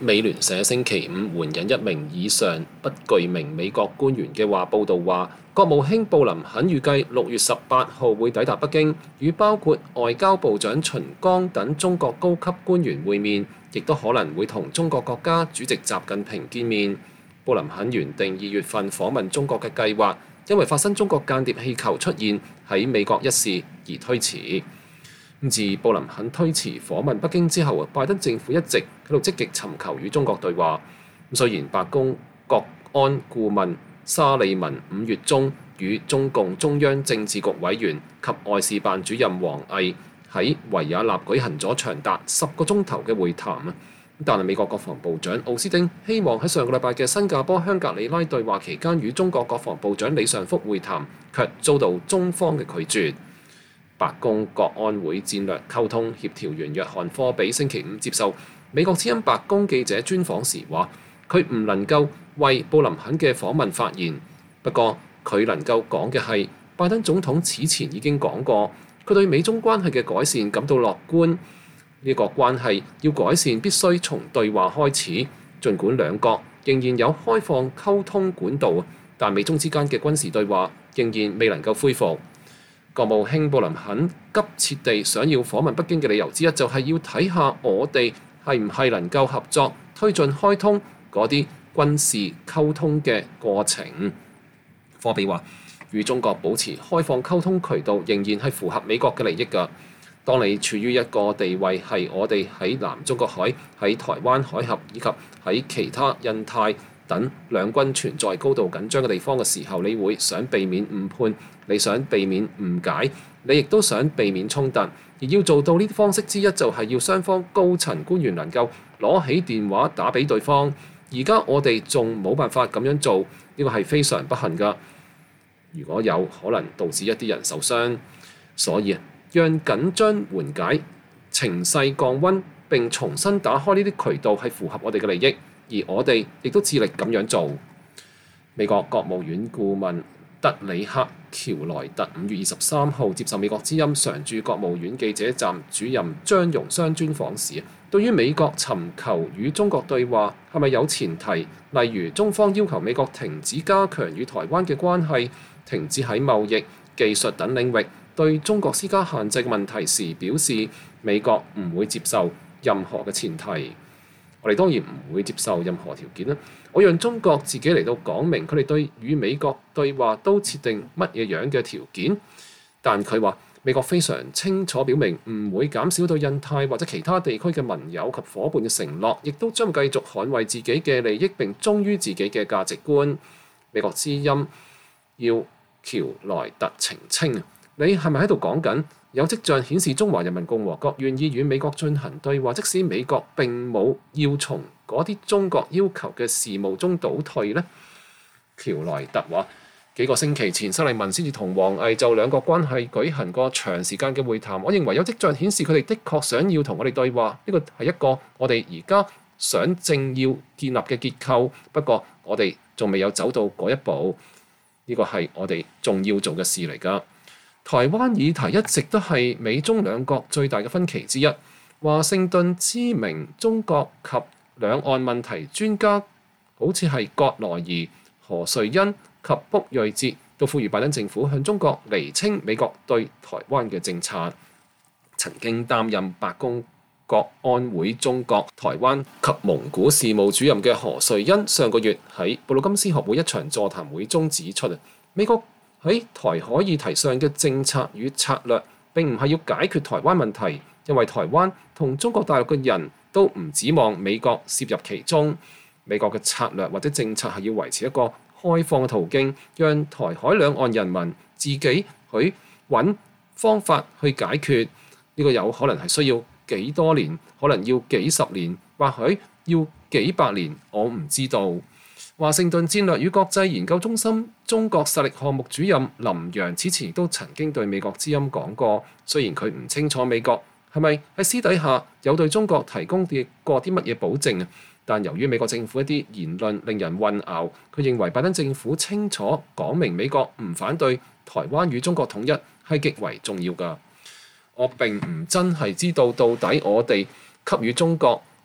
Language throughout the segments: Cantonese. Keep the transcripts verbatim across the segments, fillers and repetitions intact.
美聯社星期五援引一名以上不具名美國官員嘅話報導話，國務卿布林肯預計六月十八號會抵達北京，與包括外交部長秦剛等中國高級官員會面，亦都可能會同中國國家主席習近平見面。布林肯原定二月份訪問中國嘅計劃，因為發生中國間諜氣球出現喺美國一事而推遲。自布林肯推遲訪問北京之後，拜登政府一直喺度積極尋求與中國對話。雖然白宮國安顧問沙利文五月中與中共中央政治局委員及外事辦主任王毅喺維也納舉行咗長達十個鐘頭嘅會談，但係美國國防部長奧斯汀希望喺上個禮拜嘅新加坡香格里拉對話期間與中國國防部長李尚福會談，卻遭到中方嘅拒絕。白宮國安會戰略溝通協調員約翰科比星期五接受美國之音白宮記者專訪時話，佢唔能夠為布林肯嘅訪問發言，不過佢能夠講嘅係，拜登總統此前已經講過，佢對美中關係嘅改善感到樂觀。呢個關係要改善必須從對話開始，儘管兩國仍然有開放溝通管道，但美中之間嘅軍事對話仍然未能夠恢復。國務卿布林肯急切地想要訪問北京嘅理由之一，就係要睇下我哋係唔係能夠合作推進開通嗰啲軍事溝通嘅過程。科比話：與中國保持開放溝通渠道，仍然係符合美國嘅利益㗎。當你處於一個地位係我哋喺南中國海、喺台灣海峽以及喺其他印太等兩軍存在高度緊張嘅地方嘅時候，你會想避免誤判，你想避免誤解，你亦都想避免衝突。而要做到呢啲方式之一，就係要雙方高層官員能夠攞起電話打俾對方。而家我哋仲冇辦法咁樣做，呢個係非常不幸㗎。如果有可能導致一啲人受傷，所以讓緊張緩解、情勢降溫並重新打開呢啲渠道係符合我哋嘅利益。而我哋亦都致力咁樣做。美國國務院顧問德里克喬萊特五月二十三號接受美國之音常駐國務院記者站主任張榮雙專訪時，對於美國尋求與中國對話係咪有前提，例如中方要求美國停止加強與台灣嘅關係、停止喺貿易、技術等領域對中國施加限制嘅問題時，表示美國唔會接受任何嘅前提。我哋當然唔會接受任何條件啦。我讓中國自己嚟到講明佢哋對與美國對話都設定乜嘢樣嘅條件，但佢話美國非常清楚表明唔會減少對印太或者其他地區嘅盟友及伙伴嘅承諾，亦都將繼續捍衛自己嘅利益並忠於自己嘅價值觀。美國之音要喬萊特澄清，你係咪喺度講緊有跡象顯示中華人民共和國願意與美國進行對話，即使美國並冇要從嗰啲中國要求嘅事務中倒退呢？喬萊特話：幾個星期前，沙利文先至同王毅就兩國關係舉行過長時間嘅會談。我認為有跡象顯示佢哋的確想要同我哋對話，呢個係一個我哋而家想正要建立嘅結構。不過我哋仲未有走到嗰一步，呢個係我哋仲要做嘅事嚟㗎。台灣議題一直都係美中兩國最大嘅分歧之一。華盛頓知名中國及兩岸問題專家，好似係葛萊儀、何瑞恩及卜瑞哲，都呼籲拜登政府向中國釐清美國對台灣嘅政策。曾經擔任白宮國安會中國、台灣及蒙古事務主任嘅何瑞恩，上個月喺布魯金斯學會一場座談會中指出，美國喺台海議題上嘅政策與策略並唔係要解決台灣問題，因為台灣同中國大陸嘅人都唔指望美國涉入其中。美國嘅策略或者政策係要維持一個開放嘅途徑，讓台海兩岸人民自己去揾方法去解決。呢個有可能係需要幾多年，可能要幾十年，或許要幾百年，我唔知道。華盛頓戰略與國際研究中心中國實力項目主任林洋此前亦都曾經對美國之音講過，雖然佢唔清楚美國係咪喺私底下有對中國提供過啲乜嘢保證，但由於美國政府一啲言論令人混淆，佢認為拜登政府清楚講明美國唔反對台灣與中國統一係極為重要㗎。我並唔真係知道到底我哋給予中國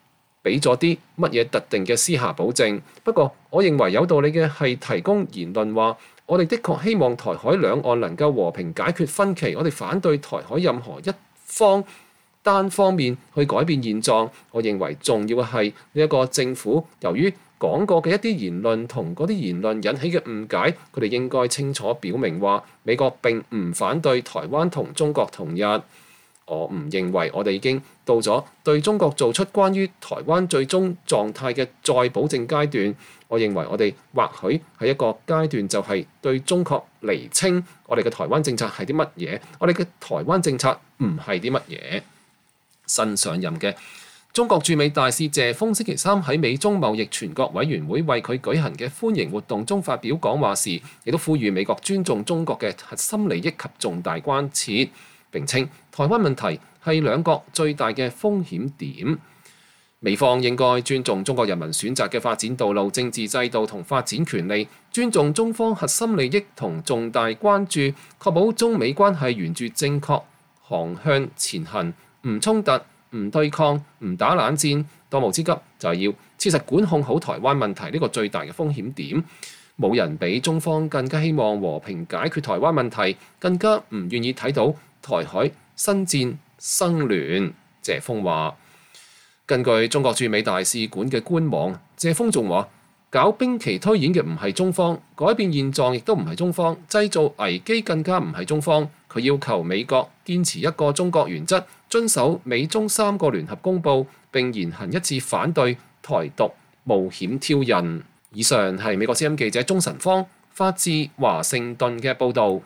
俾咗啲乜嘢特定嘅私下保證。不過，我認為有道理嘅係提供言論話，我哋的確希望台海兩岸能夠和平解決分歧，我哋反對台海任何一方單方面去改變現狀。我認為重要嘅係呢一個政府由於講過嘅一啲言論同嗰啲言論引起嘅誤解，佢哋應該清楚表明話，美國並唔反對台灣同中國統一。我唔認為我哋已經到咗對中國做出關於台灣最終狀態嘅再保證階段。我認為我哋或許係一個階段，就係對中國釐清我哋嘅台灣政策係啲乜嘢，我哋嘅台灣政策唔係啲乜嘢。新上任嘅中國駐美大使謝鋒星期三喺美中貿易全國委員會為佢舉行嘅歡迎活動中發表講話時，亦都呼籲美國尊重中國嘅核心利益及重大關切，並稱台灣問題係兩國最大嘅風險點。美方應該尊重中國人民選擇嘅發展道路、政治制度同發展權利，尊重中方核心利益同重大關注，確保中美關係沿住正確航向前行，唔衝突、唔對抗、唔打冷戰。當務之急就係要切實管控好台灣問題呢個最大嘅風險點。冇人比中方更加希望和平解決台灣問題，更加唔願意睇到台海新戰生亂。謝鋒話。根據中國駐美大使館嘅官網，謝鋒仲話：搞兵棋推演嘅唔係中方，改變現狀亦都唔係中方，製造危機更加唔係中方。佢要求美國堅持一個中國原則，遵守美中三個聯合公報，並言行一致反對台獨冒險挑釁。以上係美國之音記者鍾晨芳發自華盛頓嘅報導。